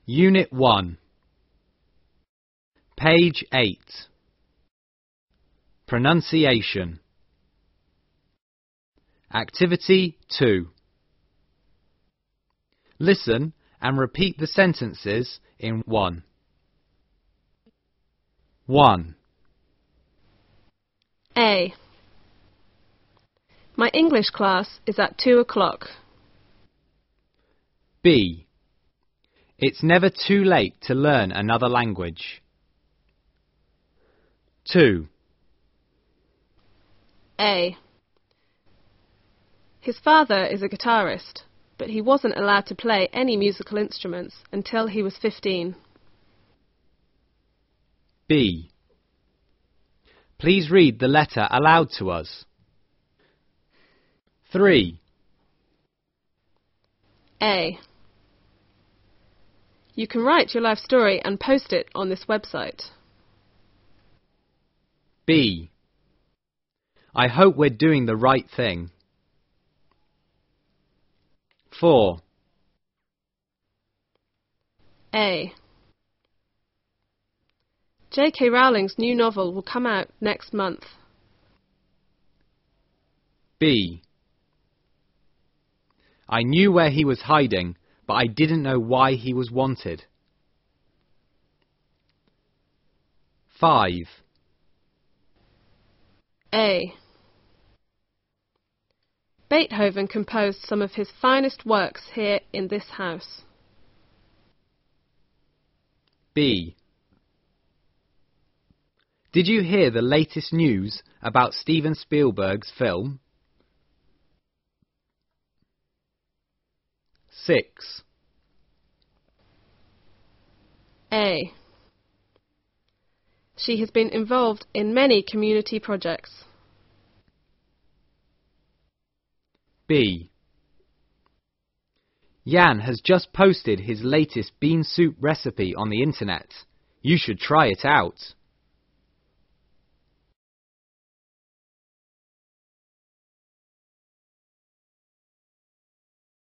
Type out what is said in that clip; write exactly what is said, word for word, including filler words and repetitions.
Unit one. Page eight. Pronunciation. Activity two. Listen and repeat the sentences in one. one. A. My English class is at two o'clock. B. It's never too late to learn another language. two. A. His father is a guitarist, but he wasn't allowed to play any musical instruments until he was fifteen. B. Please read the letter aloud to us. three. A. You can write your life story and post it on this website. B. I hope we're doing the right thing. four. A. J K Rowling's new novel will come out next month. B. I knew where he was hiding, but I didn't know why he was wanted. five. A. Beethoven composed some of his finest works here in this house. B. Did you hear the latest news about Steven Spielberg's film? six. A. She has been involved in many community projects. B. Jan has just posted his latest bean soup recipe on the internet. You should try it out.